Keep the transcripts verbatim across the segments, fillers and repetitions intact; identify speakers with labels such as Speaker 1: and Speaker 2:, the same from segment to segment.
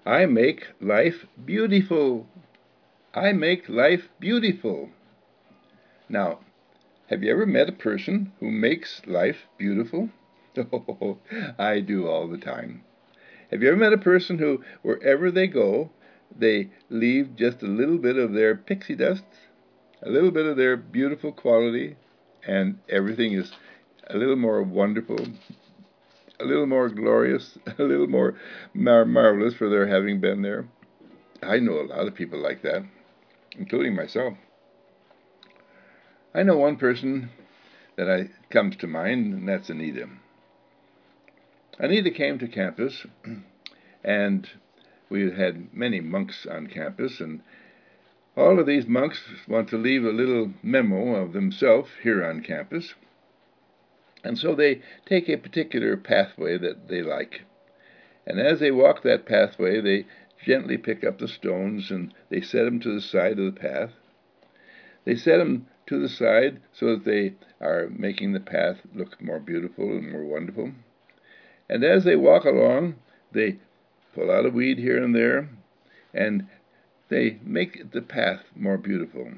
Speaker 1: I make life beautiful. I make life beautiful. Now, have you ever met a person who makes life beautiful? Oh, I do all the time. Have you ever met a person who, wherever they go, they leave just a little bit of their pixie dust, a little bit of their beautiful quality, and everything is a little more wonderful, a little more glorious, a little more mar- marvelous for their having been there? I know a lot of people like that, including myself. I know one person that I, comes to mind, and that's Anita. Anita came to campus, and we had many monks on campus, and all of these monks want to leave a little memo of themselves here on campus, and so they take a particular pathway that they like. And as they walk that pathway, they gently pick up the stones and they set them to the side of the path. They set them to the side so that they are making the path look more beautiful and more wonderful. And as they walk along, they pull out a weed here and there, and they make the path more beautiful.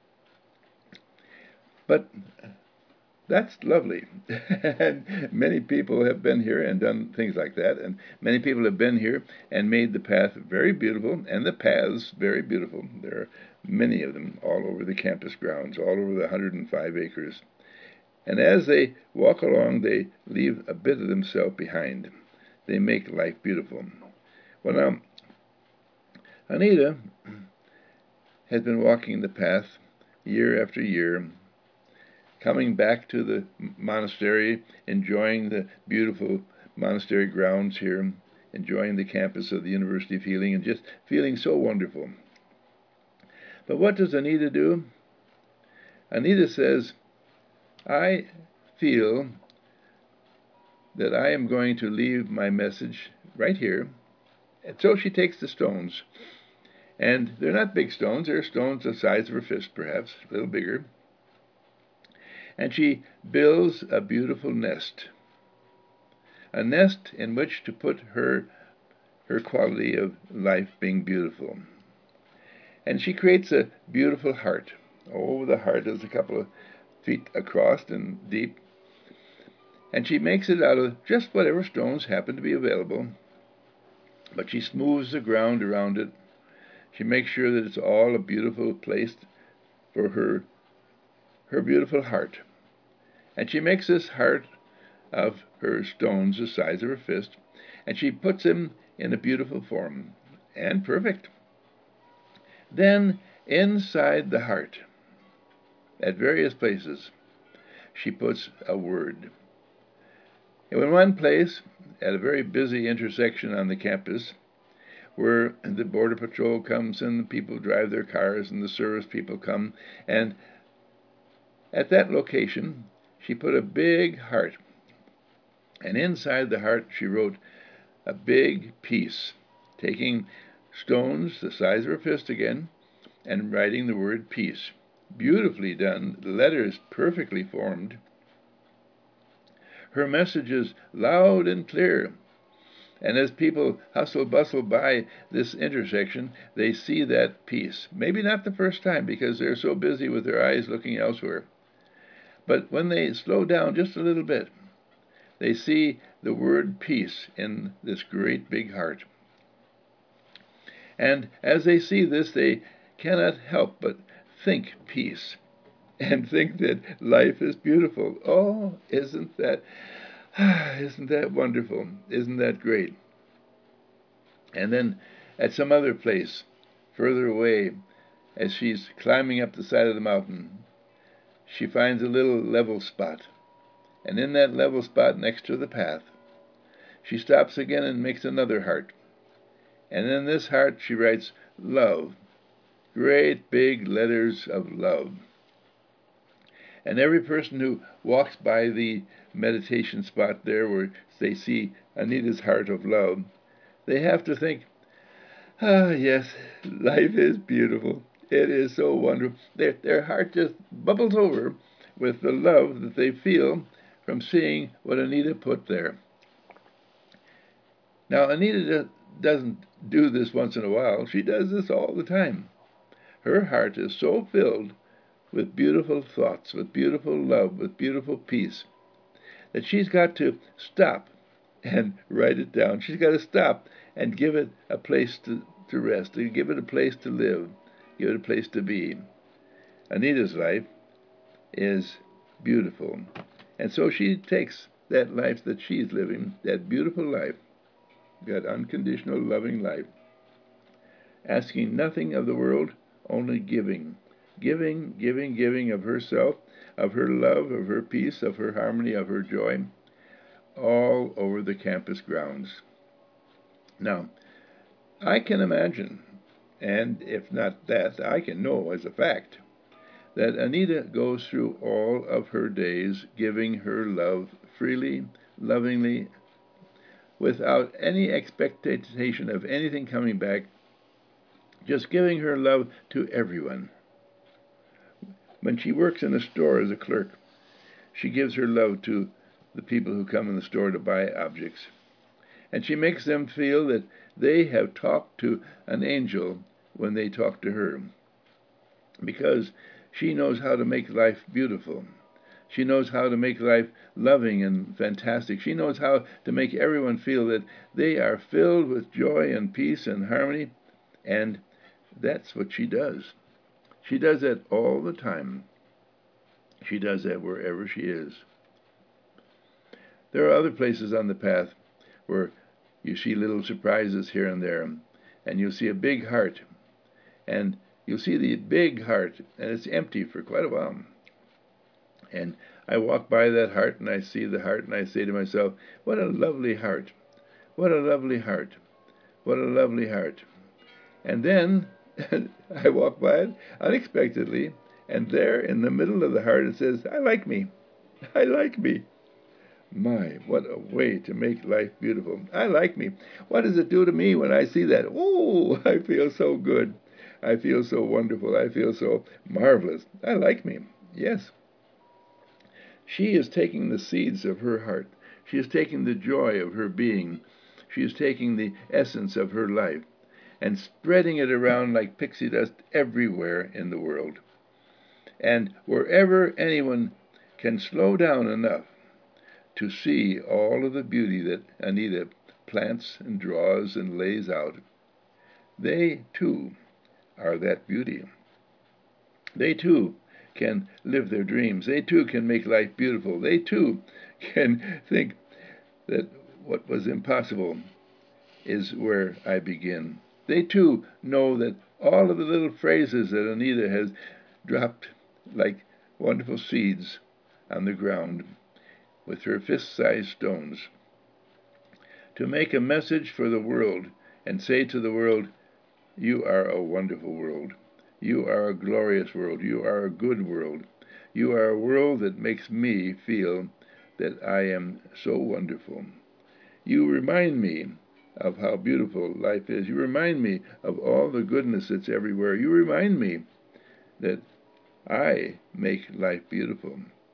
Speaker 1: But that's lovely. And many people have been here and done things like that, and many people have been here and made the path very beautiful and the paths very beautiful. There are many of them all over the campus grounds, all over the one hundred five acres. And as they walk along, they leave a bit of themselves behind. They make life beautiful. Well, now, Anita has been walking the path year after year, coming back to the monastery, enjoying the beautiful monastery grounds here, enjoying the campus of the University of Healing, and just feeling so wonderful. But what does Anita do? Anita says, I feel that I am going to leave my message right here. And so she takes the stones. And they're not big stones, they're stones the size of her fist, perhaps, a little bigger. And she builds a beautiful nest, a nest in which to put her, her quality of life being beautiful. And she creates a beautiful heart. Oh, the heart is a couple of feet across and deep. And she makes it out of just whatever stones happen to be available. But she smooths the ground around it. She makes sure that it's all a beautiful place for her, her beautiful heart. And she makes this heart of her stones the size of her fist, and she puts them in a beautiful form, and perfect. Then, inside the heart, at various places, she puts a word. In one place, at a very busy intersection on the campus, where the Border Patrol comes and the people drive their cars and the service people come, and at that location, she put a big heart. And inside the heart, she wrote a big peace, taking stones the size of her fist again and writing the word peace. Beautifully done, the letters perfectly formed. Her message is loud and clear. And as people hustle bustle by this intersection, they see that peace. Maybe not the first time because they're so busy with their eyes looking elsewhere. But when they slow down just a little bit, they see the word peace in this great big heart. And as they see this, they cannot help but think peace and think that life is beautiful. Oh, isn't that, isn't that wonderful? Isn't that great? And then at some other place, further away, as she's climbing up the side of the mountain, she finds a little level spot. And in that level spot next to the path, she stops again and makes another heart. And in this heart she writes love, great big letters of love. And every person who walks by the meditation spot there where they see Anita's heart of love, they have to think, ah, yes, life is beautiful. It is so wonderful. Their, their heart just bubbles over with the love that they feel from seeing what Anita put there. Now, Anita doesn't do this once in a while. She does this all the time. Her heart is so filled with beautiful thoughts, with beautiful love, with beautiful peace, that she's got to stop and write it down. She's got to stop and give it a place to, to rest, to give it a place to live, give it a place to be. Anita's life is beautiful. And so she takes that life that she's living, that beautiful life, that unconditional loving life, asking nothing of the world, only giving. Giving, giving, giving of herself, of her love, of her peace, of her harmony, of her joy, all over the campus grounds. Now, I can imagine, and if not that, I can know as a fact, that Anita goes through all of her days giving her love freely, lovingly, without any expectation of anything coming back, just giving her love to everyone. When she works in a store as a clerk, she gives her love to the people who come in the store to buy objects. And she makes them feel that they have talked to an angel when they talk to her, because she knows how to make life beautiful. She knows how to make life loving and fantastic. She knows how to make everyone feel that they are filled with joy and peace and harmony, and that's what she does. She does that all the time. She does that wherever she is. There are other places on the path where you see little surprises here and there, and you'll see a big heart, and you'll see the big heart, and it's empty for quite a while. And I walk by that heart, and I see the heart, and I say to myself, what a lovely heart, what a lovely heart, what a lovely heart. And then I walk by it unexpectedly, and there in the middle of the heart it says, I like me, I like me. My, what a way to make life beautiful. I like me. What does it do to me when I see that? Oh, I feel so good. I feel so wonderful. I feel so marvelous. I like me. Yes. She is taking the seeds of her heart. She is taking the joy of her being. She is taking the essence of her life and spreading it around like pixie dust everywhere in the world. And wherever anyone can slow down enough to see all of the beauty that Anita plants and draws and lays out, they too are that beauty. They too can live their dreams. They too can make life beautiful. They too can think that what was impossible is where I begin. They too know that all of the little phrases that Anita has dropped like wonderful seeds on the ground with her fist-sized stones, to make a message for the world and say to the world, you are a wonderful world. You are a glorious world. You are a good world. You are a world that makes me feel that I am so wonderful. You remind me of how beautiful life is. You remind me of all the goodness that's everywhere. You remind me that I make life beautiful.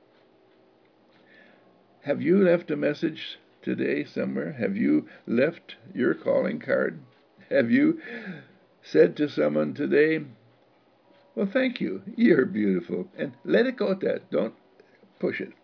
Speaker 1: Have you left a message today somewhere? Have you left your calling card? Have you said to someone today, well, thank you, you're beautiful, and let it go at that. Don't push it.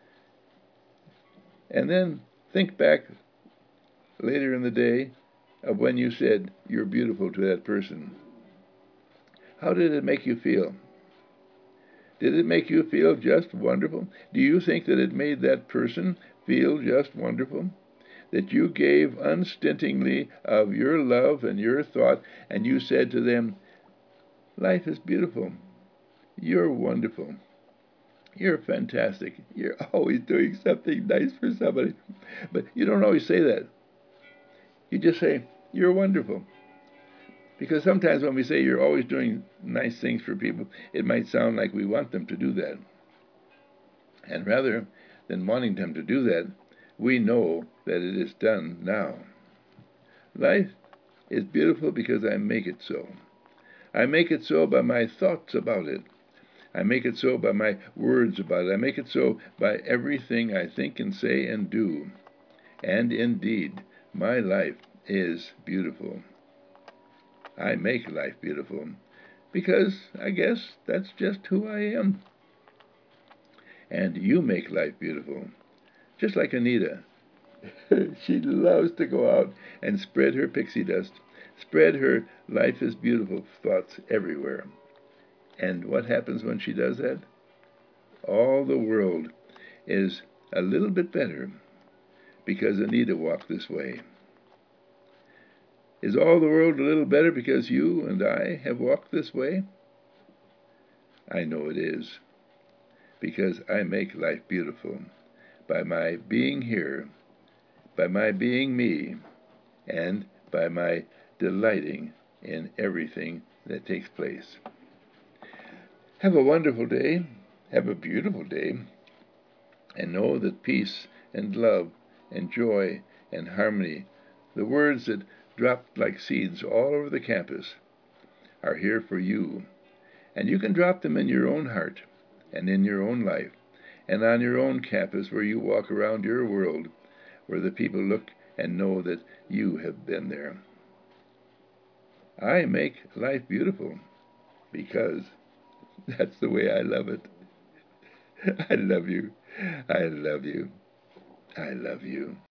Speaker 1: And then think back later in the day of when you said you're beautiful to that person. How did it make you feel? Did it make you feel just wonderful? Do you think that it made that person feel just wonderful? That you gave unstintingly of your love and your thought, and you said to them, life is beautiful. You're wonderful. You're fantastic. You're always doing something nice for somebody. But you don't always say that. You just say, you're wonderful. Because sometimes when we say you're always doing nice things for people, it might sound like we want them to do that. And rather than wanting them to do that, we know that it is done now. Life is beautiful because I make it so. I make it so by my thoughts about it. I make it so by my words about it. I make it so by everything I think and say and do. And indeed, my life is beautiful. I make life beautiful because I guess that's just who I am. And you make life beautiful, just like Anita. She loves to go out and spread her pixie dust, spread her life is beautiful thoughts everywhere. And what happens when she does that? All the world is a little bit better because Anita walked this way. Is all the world a little better because you and I have walked this way? I know it is, because I make life beautiful by my being here, by my being me, and by my delighting in everything that takes place. Have a wonderful day, have a beautiful day, and know that peace and love and joy and harmony, the words that dropped like seeds all over the campus, are here for you. And you can drop them in your own heart and in your own life and on your own campus where you walk around your world, where the people look and know that you have been there. I make life beautiful because that's the way I love it. I love you. I love you. I love you.